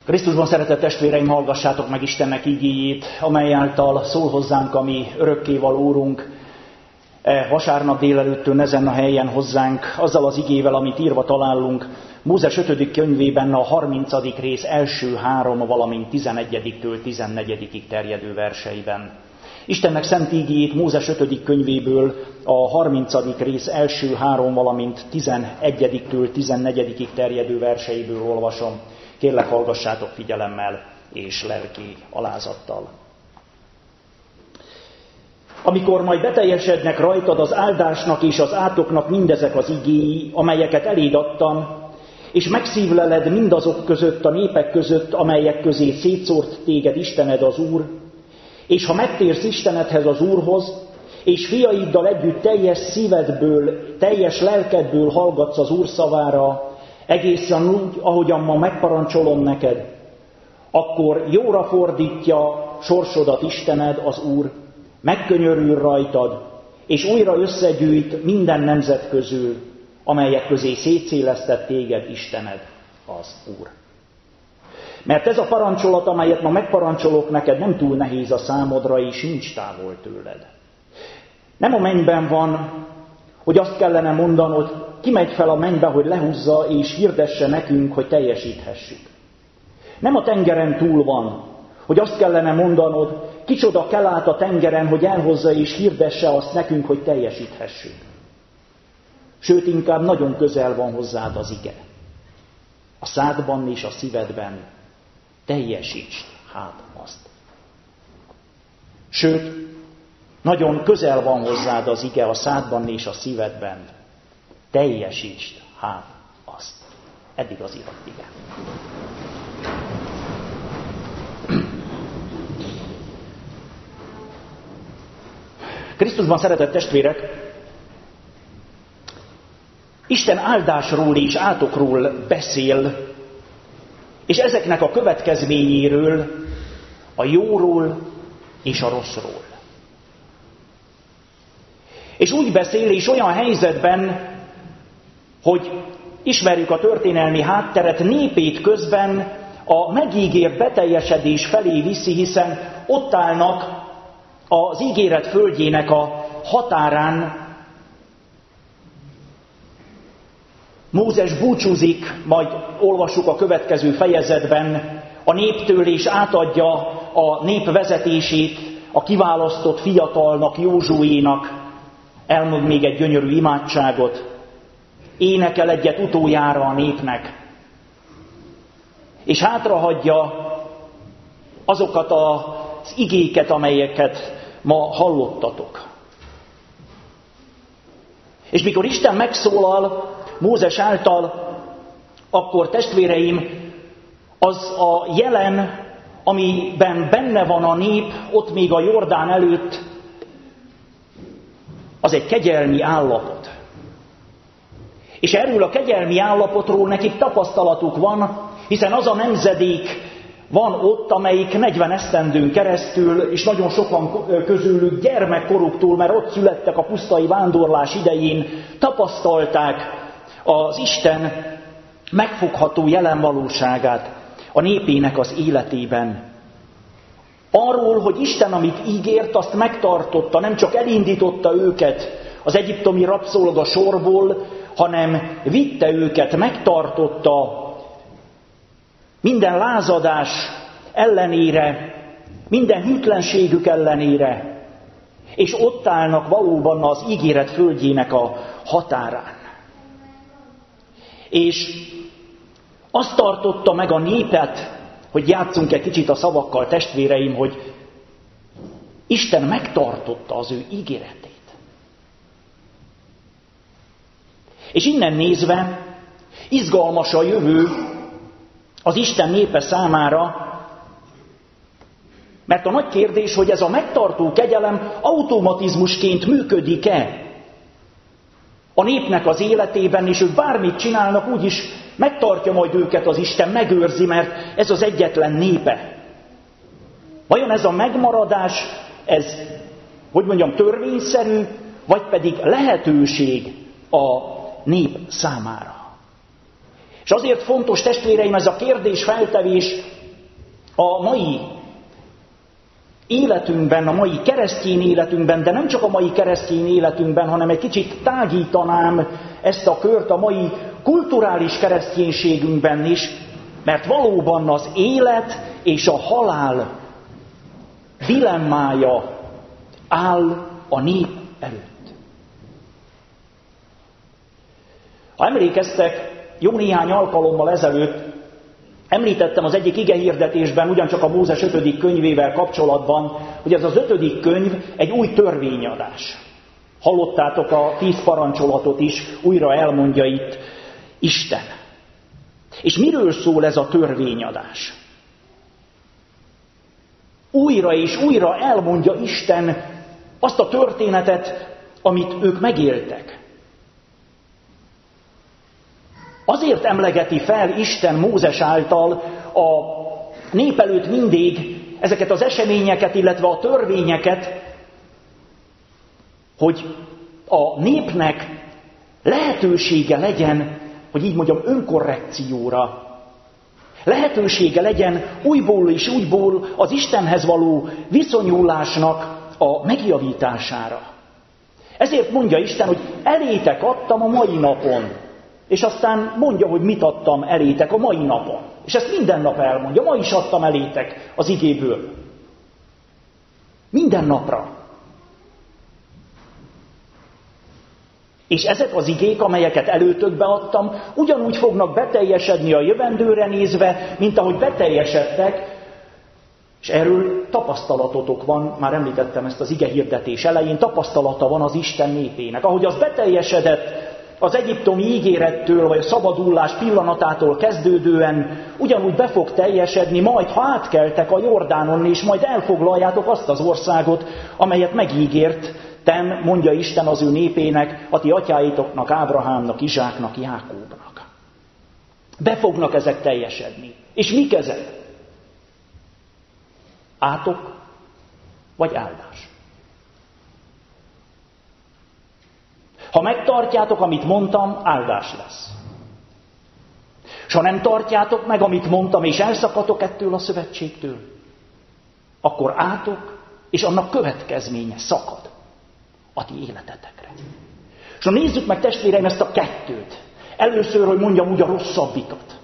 Krisztusban szeretett testvéreim, hallgassátok meg Istennek igéjét, amely által szól hozzánk a mi örökkévaló Úrunk, vasárnap délelőttől ezen a helyen hozzánk, azzal az igével, amit írva találunk, Mózes 5. könyvében a 30. rész első 3, valamint 11-től 14-ig terjedő verseiben. Istennek szent igéjét Mózes 5. könyvéből a 30. rész első 3, valamint 11-től 14-ig terjedő verseiből olvasom. Kérlek, hallgassátok figyelemmel és lelki alázattal. Amikor majd beteljesednek rajtad az áldásnak és az átoknak mindezek az igéi, amelyeket eléd adtam, és megszívleled mindazok között, a népek között, amelyek közé szétszórt téged Istened az Úr, és ha megtérsz Istenedhez az Úrhoz, és fiaiddal együtt teljes szívedből, teljes lelkedből hallgatsz az Úr szavára, egészen úgy, ahogyan ma megparancsolom neked, akkor jóra fordítja sorsodat Istened az Úr, megkönyörül rajtad, és újra összegyűjt minden nemzet közül, amelyek közé szétszélesztett téged Istened az Úr. Mert ez a parancsolat, amelyet ma megparancsolok neked, nem túl nehéz a számodra, és nincs távol tőled. Nem a mennyben van, hogy azt kellene mondanod, kimegy fel a mennybe, hogy lehúzza és hirdesse nekünk, hogy teljesíthessük. Nem a tengeren túl van, hogy azt kellene mondanod, kicsoda kell át a tengeren, hogy elhozza és hirdesse azt nekünk, hogy teljesíthessük. Sőt, inkább nagyon közel van hozzád az ige. A szádban és a szívedben teljesítsd hát azt. Sőt, nagyon közel van hozzád az ige a szádban és a szívedben. Teljesítsd hát azt. Eddig az írott ige. Krisztusban szeretett testvérek, Isten áldásról és átokról beszél, és ezeknek a következményéről, a jóról és a rosszról. És úgy beszél, és olyan helyzetben, hogy ismerjük a történelmi hátteret, népét közben a megígért beteljesedés felé viszi, hiszen ott állnak az ígéret földjének a határán. Mózes búcsúzik, majd olvassuk a következő fejezetben, a néptől, és átadja a nép vezetését a kiválasztott fiatalnak, Józsuénak. Elmond még egy gyönyörű imádságot, énekel egyet utoljára a népnek, és hátrahagyja azokat az igéket, amelyeket ma hallottatok. És mikor Isten megszólal Mózes által, akkor testvéreim, az a jelen, amiben benne van a nép, ott még a Jordán előtt, az egy kegyelmi állapot. És erről a kegyelmi állapotról nekik tapasztalatuk van, hiszen az a nemzedék van ott, amelyik 40 esztendőn keresztül, és nagyon sokan közülük gyermekkoruktól, mert ott születtek a pusztai vándorlás idején, tapasztalták az Isten megfogható jelen valóságát a népének az életében. Arról, hogy Isten, amit ígért, azt megtartotta, nem csak elindította őket az egyiptomi rabszolga sorból, hanem vitte őket, megtartotta minden lázadás ellenére, minden hűtlenségük ellenére, és ott állnak valóban az ígéret földjének a határán. És azt tartotta meg a népet, hogy játszunk egy kicsit a szavakkal, testvéreim, hogy Isten megtartotta az ő ígéretét. És innen nézve izgalmas a jövő az Isten népe számára, mert a nagy kérdés, hogy ez a megtartó kegyelem automatizmusként működik-e a népnek az életében, és ők bármit csinálnak, úgyis megtartja majd őket az Isten, megőrzi, mert ez az egyetlen népe. Vajon ez a megmaradás, ez, hogy mondjam, törvényszerű, vagy pedig lehetőség a nép számára? És azért fontos, testvéreim, ez a kérdés feltevés, A mai életünkben, a mai keresztény életünkben, de nem csak a mai keresztény életünkben, hanem egy kicsit tágítanám ezt a kört a mai kulturális kereszténységünkben is, mert valóban az élet és a halál dilemmája áll a nép előtt. Ha emlékeztek, jó néhány alkalommal ezelőtt említettem az egyik igehirdetésben, ugyancsak a Mózes 5. könyvével kapcsolatban, hogy ez az 5. könyv egy új törvényadás. Hallottátok a 10 parancsolatot is, újra elmondja itt Isten. És miről szól ez a törvényadás? Újra és újra elmondja Isten azt a történetet, amit ők megéltek. Azért emlegeti fel Isten Mózes által a nép előtt mindig ezeket az eseményeket, illetve a törvényeket, hogy a népnek lehetősége legyen, hogy így mondjam, önkorrekcióra. Lehetősége legyen újból és újból az Istenhez való viszonyulásnak a megjavítására. Ezért mondja Isten, hogy elétek adtam a mai napon. És aztán mondja, hogy mit adtam elétek a mai napon. És ezt minden nap elmondja. Ma is adtam elétek az igéből. Minden napra. És ezek az igék, amelyeket előtökbe adtam, ugyanúgy fognak beteljesedni a jövendőre nézve, mint ahogy beteljesedtek, és erről tapasztalatotok van, már említettem ezt az igehirdetés elején, tapasztalata van az Isten népének. Ahogy az beteljesedett az egyiptomi ígérettől, vagy a szabadullás pillanatától kezdődően, ugyanúgy be fog teljesedni, majd ha átkeltek a Jordánon, és majd elfoglaljátok azt az országot, amelyet megígértem, mondja Isten az ő népének, a ti atyáitoknak, Ábrahámnak, Izsáknak, Jákóbnak. Be fognak ezek teljesedni. És mik ezek? Átok vagy áldás? Ha megtartjátok, amit mondtam, áldás lesz. És ha nem tartjátok meg, amit mondtam, és elszakadtok ettől a szövetségtől, akkor átok, és annak következménye szakad a ti életetekre. És ha nézzük meg, testvéreim, ezt a kettőt. Először, hogy mondjam úgy, a rosszabbikat.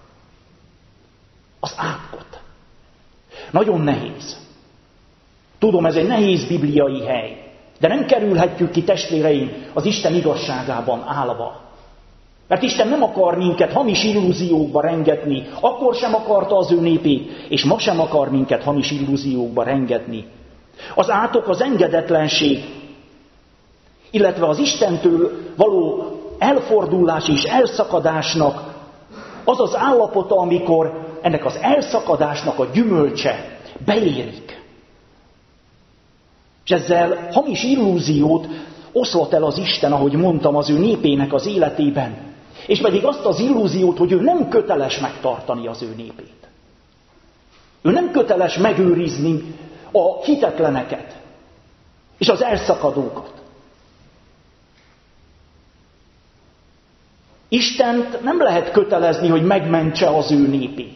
Az átkot. Nagyon nehéz. Tudom, ez egy nehéz bibliai hely. De nem kerülhetjük ki, testvéreim, az Isten igazságában állva. Mert Isten nem akar minket hamis illúziókba rengetni, akkor sem akarta az ő népét, és ma sem akar minket hamis illúziókba rengetni. Az átok, az engedetlenség, illetve az Istentől való elfordulás és elszakadásnak az az állapota, amikor ennek az elszakadásnak a gyümölcse beérik. És ezzel hamis illúziót oszlat el az Isten, ahogy mondtam, az ő népének az életében. És pedig azt az illúziót, hogy ő nem köteles megtartani az ő népét. Ő nem köteles megőrizni a hitetleneket és az elszakadókat. Istent nem lehet kötelezni, hogy megmentse az ő népét.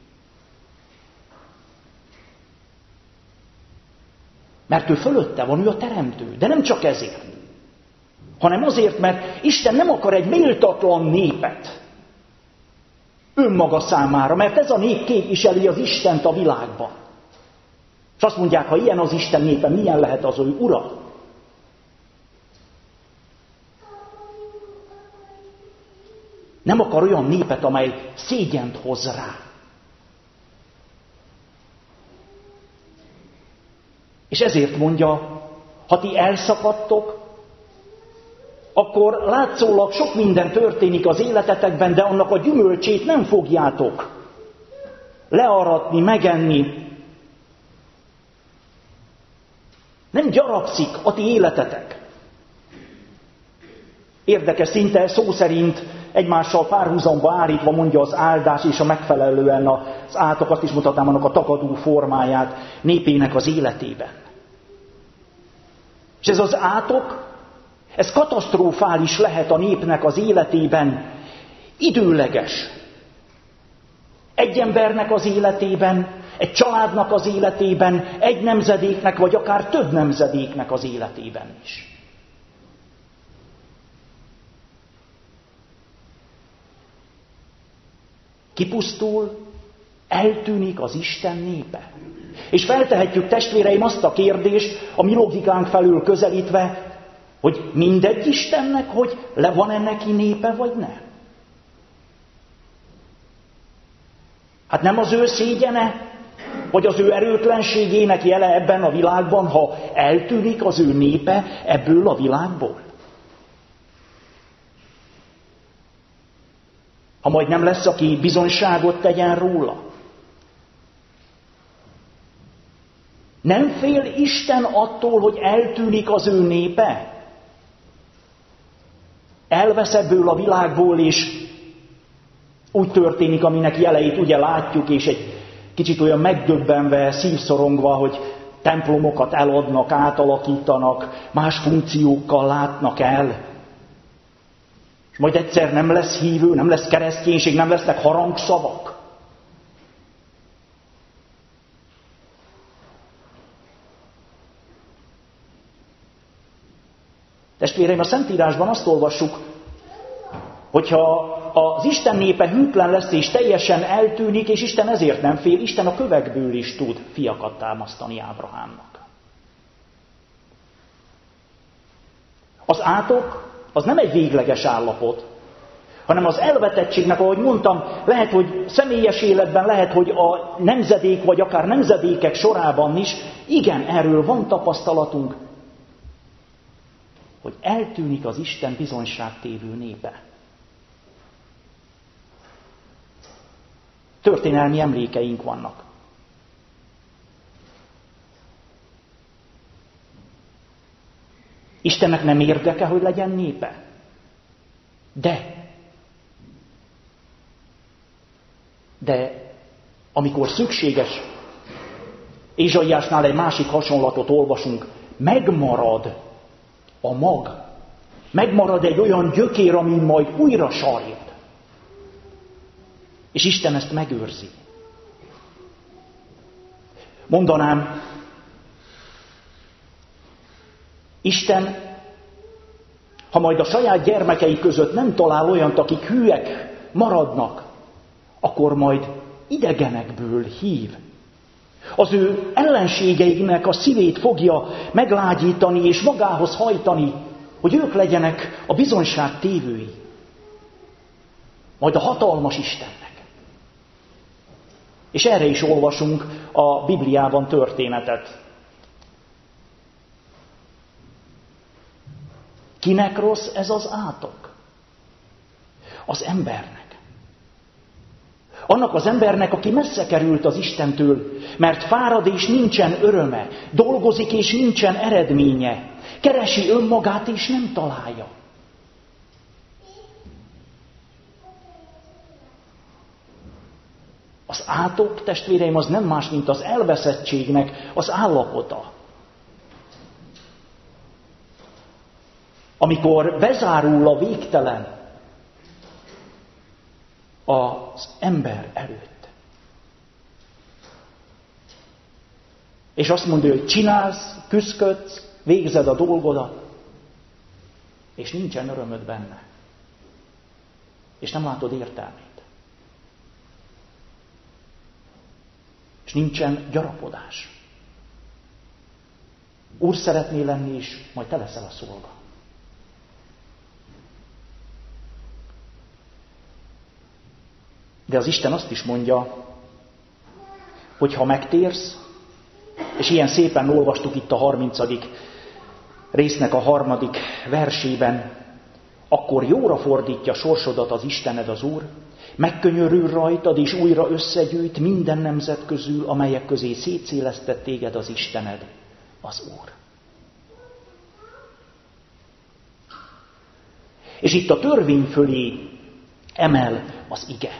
Mert ő fölötte van, ő a teremtő. De nem csak ezért, hanem azért, mert Isten nem akar egy méltatlan népet önmaga számára, mert ez a nép képviseli az Istent a világban. És azt mondják, ha ilyen az Isten népe, milyen lehet az ő ura? Nem akar olyan népet, amely szégyent hoz rá. És ezért mondja, ha ti elszakadtok, akkor látszólag sok minden történik az életetekben, de annak a gyümölcsét nem fogjátok learatni, megenni. Nem gyarakszik a ti életetek. Érdekes, szinte szó szerint egymással párhuzamba állítva mondja az áldás és a megfelelően az átok, azt is mutatnám annak a tagadó formáját népének az életében. És ez az átok, ez katasztrofális lehet a népnek az életében, időleges. Egy embernek az életében, egy családnak az életében, egy nemzedéknek, vagy akár több nemzedéknek az életében is. Kipusztul, eltűnik az Isten népe. És feltehetjük, testvéreim, azt a kérdést, a mi logikánk felül közelítve, hogy mindegy Istennek, hogy van-e neki népe, vagy nem. Hát nem az ő szégyene, vagy az ő erőtlenségének jele ebben a világban, ha eltűnik az ő népe ebből a világból? Ha majd nem lesz, aki bizonyságot tegyen róla? Nem fél Isten attól, hogy eltűnik az ő népe? Elvesz ebből a világból, és úgy történik, aminek jeleit ugye látjuk, és egy kicsit olyan megdöbbenve, szívszorongva, hogy templomokat eladnak, átalakítanak, más funkciókkal látnak el. És majd egyszer nem lesz hívő, nem lesz kereszténység, nem lesznek harangszavak. Testvéreim, a Szentírásban azt olvassuk, hogyha az Isten népe hűtlen lesz és teljesen eltűnik, és Isten ezért nem fél, Isten a kövekből is tud fiakat támasztani Ábrahámnak. Az átok az nem egy végleges állapot, hanem az elvetettségnek, ahogy mondtam, lehet, hogy személyes életben, lehet, hogy a nemzedék, vagy akár nemzedékek sorában is, igen, erről van tapasztalatunk, hogy eltűnik az Isten bizonyságtévő népe. Történelmi emlékeink vannak. Istennek nem érdeke, hogy legyen népe? De amikor szükséges, Ézsaiásnál egy másik hasonlatot olvasunk, megmarad a mag. Megmarad egy olyan gyökér, amin majd újra sarjad. És Isten ezt megőrzi. Mondanám, Isten, ha majd a saját gyermekei között nem talál olyant, akik hűek maradnak, akkor majd idegenekből hív. Az ő ellenségeiknek a szívét fogja meglágyítani és magához hajtani, hogy ők legyenek a bizonyság tévői. Majd a hatalmas Istennek. És erre is olvasunk a Bibliában történetet. Kinek rossz ez az átok? Az embernek. Annak az embernek, aki messze került az Istentől, mert fárad és nincsen öröme, dolgozik és nincsen eredménye, keresi önmagát és nem találja. Az átok, testvéreim, az nem más, mint az elveszettségnek az állapota. Amikor bezárul a végtelen az ember előtt. És azt mondja, hogy csinálsz, küszködsz, végzed a dolgodat, és nincsen örömöd benne. És nem látod értelmét. És nincsen gyarapodás. Úr szeretnél lenni, és majd te leszel a szolga. De az Isten azt is mondja, hogy ha megtérsz, és ilyen szépen olvastuk itt a 30. résznek a 3. versében, akkor jóra fordítja sorsodat az Istened az Úr, megkönyörül rajtad, és újra összegyűjt minden nemzet közül, amelyek közé szétszélesztett téged az Istened, az Úr. És itt a törvény fölé emel az ige.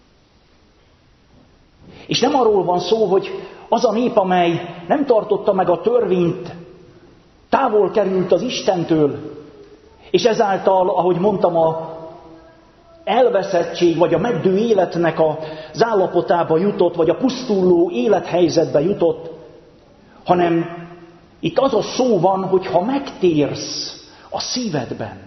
És nem arról van szó, hogy az a nép, amely nem tartotta meg a törvényt, távol került az Istentől, és ezáltal, ahogy mondtam, elveszettség, vagy a meddő életnek az állapotába jutott, vagy a pusztuló élethelyzetbe jutott, hanem itt az a szó van, hogy ha megtérsz a szívedben.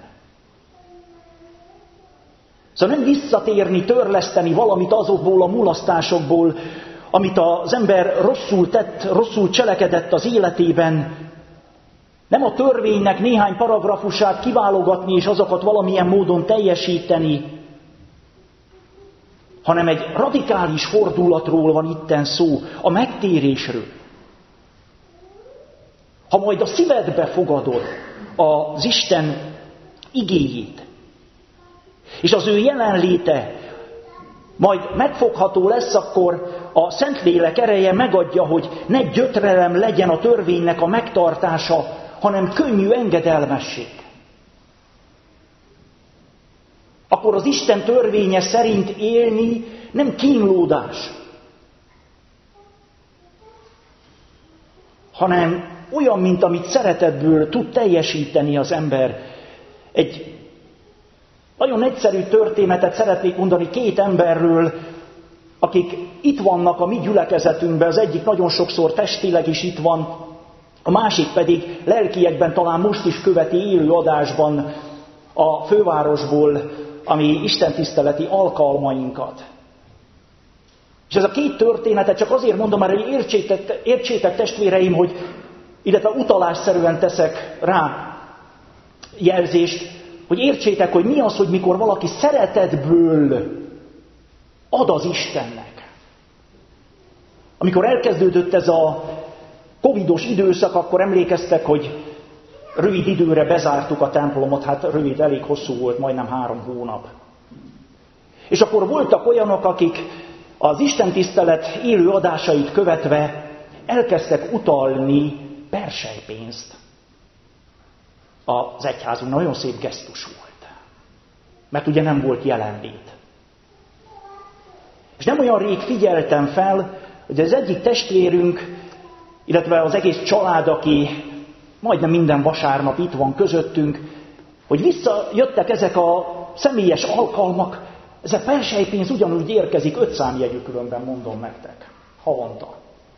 Szóval nem visszatérni, törleszteni valamit azokból a mulasztásokból, amit az ember rosszul tett, rosszul cselekedett az életében. Nem a törvénynek néhány paragrafusát kiválogatni, és azokat valamilyen módon teljesíteni, hanem egy radikális fordulatról van itten szó, a megtérésről. Ha majd a szívedbe fogadod az Isten igéjét, és az ő jelenléte majd megfogható lesz, akkor a Szentlélek ereje megadja, hogy ne gyötrelem legyen a törvénynek a megtartása, hanem könnyű engedelmesség. Akkor az Isten törvénye szerint élni nem kínlódás, hanem olyan, mint amit szeretetből tud teljesíteni az ember. Egy nagyon egyszerű történetet szeretnék mondani 2 emberről, akik itt vannak a mi gyülekezetünkben, az egyik nagyon sokszor testileg is itt van, a másik pedig lelkiekben talán most is követi élő adásban a fővárosból a mi istentiszteleti alkalmainkat. És ez a 2 történetet csak azért mondom, mert hogy értsétek testvéreim, hogy illetve utalásszerűen teszek rá jelzést, hogy értsétek, hogy mi az, hogy mikor valaki szeretetből ad az Istennek. Amikor elkezdődött ez a covidos időszak, akkor emlékeztek, hogy rövid időre bezártuk a templomot, hát rövid, elég hosszú volt, majdnem 3 hónap. És akkor voltak olyanok, akik az istentisztelet élő adásait követve elkezdtek utalni perselypénzt az egyházunk. Nagyon szép gesztus volt. Mert ugye nem volt jelenlét. És nem olyan rég figyeltem fel, hogy az egyik testvérünk, illetve az egész család, aki majdnem minden vasárnap itt van közöttünk, hogy visszajöttek ezek a személyes alkalmak, ez a perselypénz ugyanúgy érkezik 5 számjegyű, különben mondom nektek, havonta.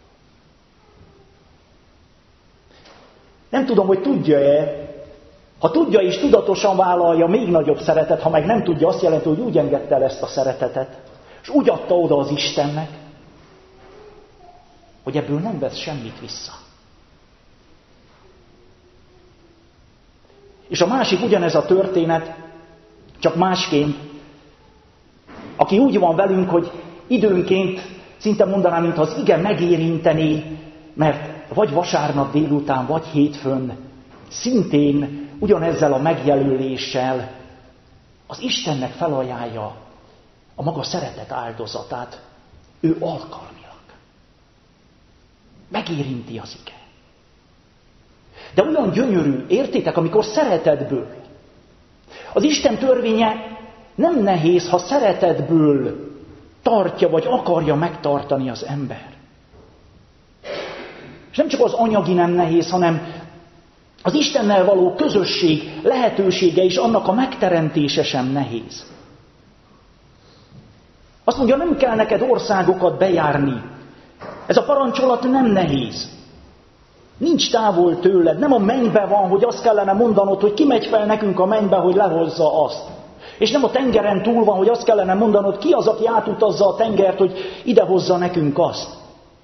Nem tudom, hogy tudja-e, ha tudja és tudatosan vállalja, még nagyobb szeretet, ha meg nem tudja, azt jelenti, hogy úgy engedte el ezt a szeretetet, és úgy adta oda az Istennek, hogy ebből nem vesz semmit vissza. És a másik ugyanez a történet, csak másként, aki úgy van velünk, hogy időnként szinte mondanám, mintha az ige megérinteni, mert vagy vasárnap délután, vagy hétfőn szintén ugyanezzel a megjelöléssel az Istennek felajánlja a maga szeretet áldozatát, ő alkalmilag. Megérinti az ige. De olyan gyönyörű, értitek, amikor szeretetből. Az Isten törvénye nem nehéz, ha szeretetből tartja, vagy akarja megtartani az ember. És nem csak az anyagi nem nehéz, hanem az Istennel való közösség lehetősége és annak a megteremtése sem nehéz. Azt mondja, nem kell neked országokat bejárni. Ez a parancsolat nem nehéz. Nincs távol tőled, nem a mennybe van, hogy azt kellene mondanod, hogy ki megy fel nekünk a mennybe, hogy lehozza azt. És nem a tengeren túl van, hogy azt kellene mondanod, ki az, aki átutazza a tengert, hogy idehozza nekünk azt.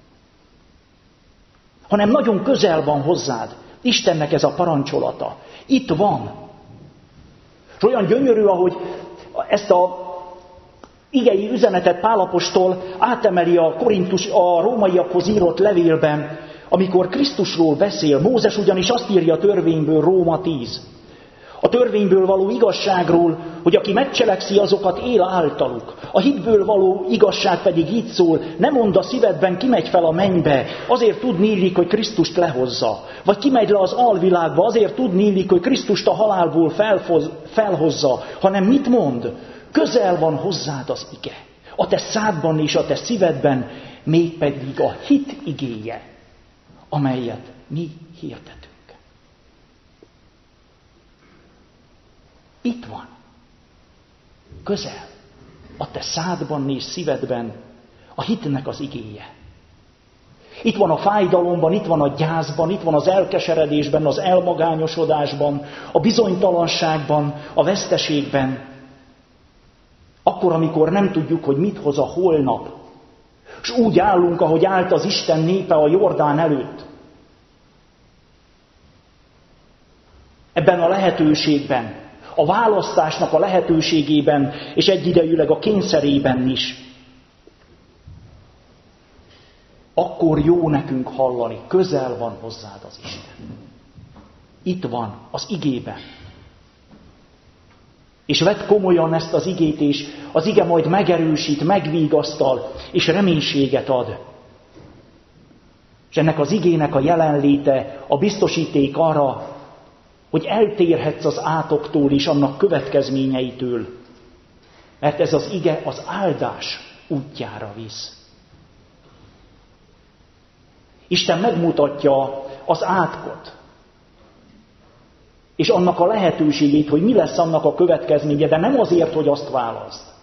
Hanem nagyon közel van hozzád. Istennek ez a parancsolata. Itt van. És olyan gyönyörű, ahogy ezt a igei üzenetet Pál apostol átemeli a rómaiakhoz írott levélben, amikor Krisztusról beszél. Mózes ugyanis azt írja a törvényből, Róma 10. A törvényből való igazságról, hogy aki megcselekszi, azokat él általuk. A hitből való igazság pedig így szól, ne mondd a szívedben, ki megy fel a mennybe, azért tudni illik, hogy Krisztust lehozza. Vagy ki megy le az alvilágba, azért tudni illik, hogy Krisztust a halálból felhozza. Hanem mit mond? Közel van hozzád az ige. A te szádban és a te szívedben, mégpedig a hit igéje, amelyet mi hirdetünk. Itt van. Közel. a te szádban és szívedben a hitnek az igéje. Itt van a fájdalomban, itt van a gyászban, itt van az elkeseredésben, az elmagányosodásban, a bizonytalanságban, a veszteségben. Akkor, amikor nem tudjuk, hogy mit hoz a holnap, és úgy állunk, ahogy állt az Isten népe a Jordán előtt. Ebben a lehetőségben, a választásnak a lehetőségében, és egyidejűleg a kényszerében is. Akkor jó nekünk hallani, közel van hozzád az Isten. Itt van, az igében. És vedd komolyan ezt az igét, és az ige majd megerősít, megvigasztal, és reménységet ad. És ennek az igének a jelenléte a biztosíték arra, hogy eltérhetsz az átoktól és annak következményeitől. Mert ez az ige az áldás útjára visz. Isten megmutatja az átkot, és annak a lehetőségét, hogy mi lesz annak a következménye, de nem azért, hogy azt választ,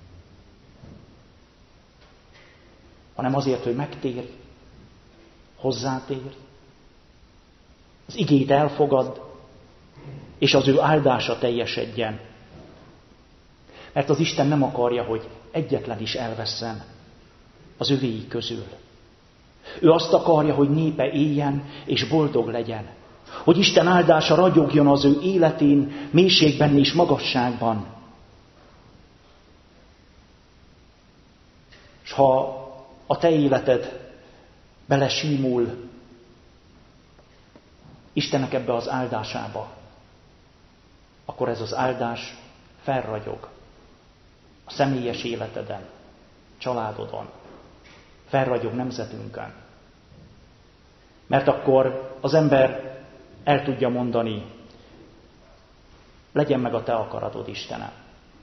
hanem azért, hogy megtérj, hozzátérj, az igét elfogadd, és az ő áldása teljesedjen. Mert az Isten nem akarja, hogy egyetlen is elvesszen az övéi közül. Ő azt akarja, hogy népe éljen és boldog legyen. Hogy Isten áldása ragyogjon az ő életén, mélységben és magasságban. És ha a te életed belesímul Istennek ebbe az áldásába, akkor ez az áldás felragyog a személyes életeden, családodon, felragyog nemzetünkön. Mert akkor az ember el tudja mondani, legyen meg a te akaratod, Istenem,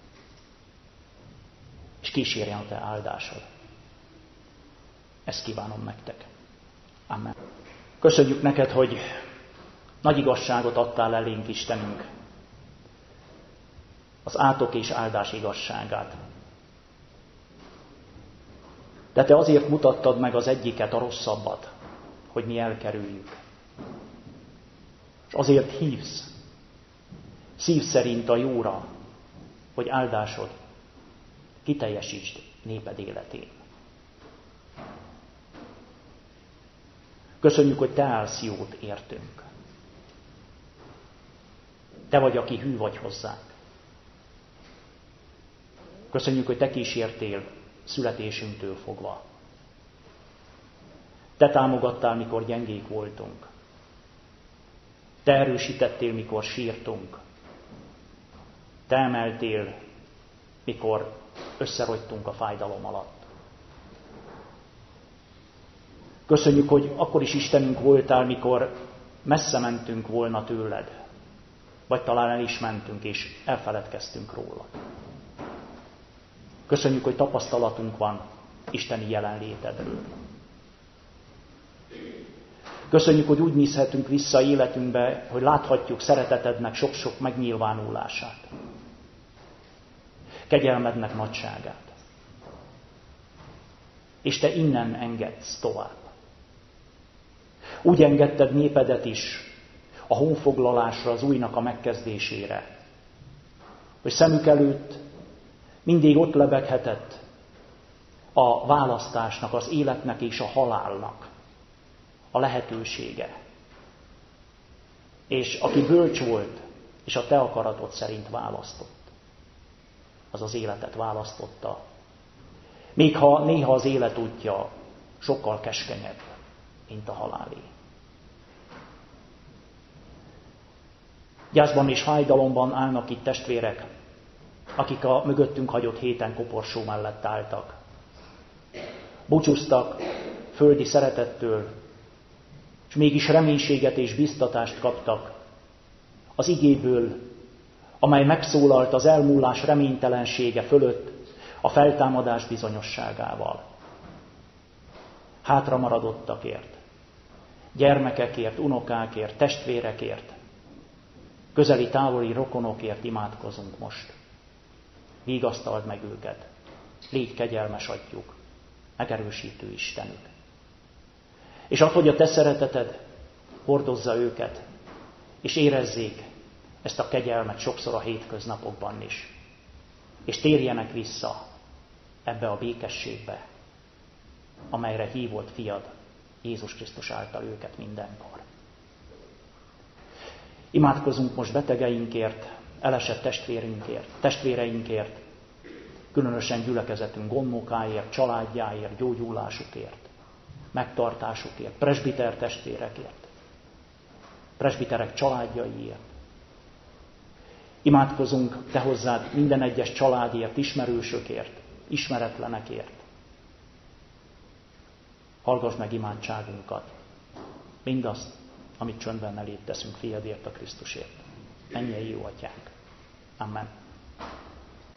és kísérjen a te áldásod. Ezt kívánom nektek. Amen. Köszönjük neked, hogy nagy igazságot adtál elénk, Istenünk, az átok és áldás igazságát. De te azért mutattad meg az egyiket, a rosszabbat, hogy mi elkerüljük. És azért hívsz szív szerint a jóra, hogy áldásod kiteljesítsd néped életén. Köszönjük, hogy te állsz jót értünk. Te vagy, aki hű vagy hozzánk. Köszönjük, hogy te kísértél születésünktől fogva. Te támogattál, mikor gyengék voltunk. Te erősítettél, mikor sírtunk. Te emeltél, mikor összerogytunk a fájdalom alatt. Köszönjük, hogy akkor is Istenünk voltál, mikor messze mentünk volna tőled. Vagy talán el is mentünk, és elfeledkeztünk róla. Köszönjük, hogy tapasztalatunk van isteni jelenlétedről. Köszönjük, hogy úgy nézhetünk vissza életünkbe, hogy láthatjuk szeretetednek sok-sok megnyilvánulását. Kegyelmednek nagyságát. És te innen engedsz tovább. Úgy engedted népedet is a honfoglalásra, az újnak a megkezdésére, hogy szemük előtt mindig ott lebeghetett a választásnak, az életnek és a halálnak a lehetősége. És aki bölcs volt, és a te akaratod szerint választott, az az életet választotta. Még ha néha az élet útja sokkal keskenyebb, mint a halálé. Gyászban és fájdalomban állnak itt testvérek, akik a mögöttünk hagyott héten koporsó mellett álltak. Búcsúztak földi szeretettől, és mégis reménységet és biztatást kaptak az igéből, amely megszólalt az elmúlás reménytelensége fölött a feltámadás bizonyosságával. Hátra maradottakért, gyermekekért, unokákért, testvérekért, közeli távoli rokonokért imádkozunk most. Vigasztald meg őket, légy kegyelmes atyjuk, megerősítő Istenük. És add, hogy a te szereteted hordozza őket, és érezzék ezt a kegyelmet sokszor a hétköznapokban is. És térjenek vissza ebbe a békességbe, amelyre hívott fiad, Jézus Krisztus által őket mindenkor. Imádkozunk most betegeinkért, elesett testvéreinkért, különösen gyülekezetünk gondnokáért, családjáért, gyógyulásukért, megtartásukért, presbiter testvérekért, presbiterek családjaiért. Imádkozunk te hozzád minden egyes családért, ismerősökért, ismeretlenekért. Hallgass meg imádságunkat, mindazt, amit csöndben eléd teszünk fiadért, a Krisztusért. Mennyei jó atyánk. Amen.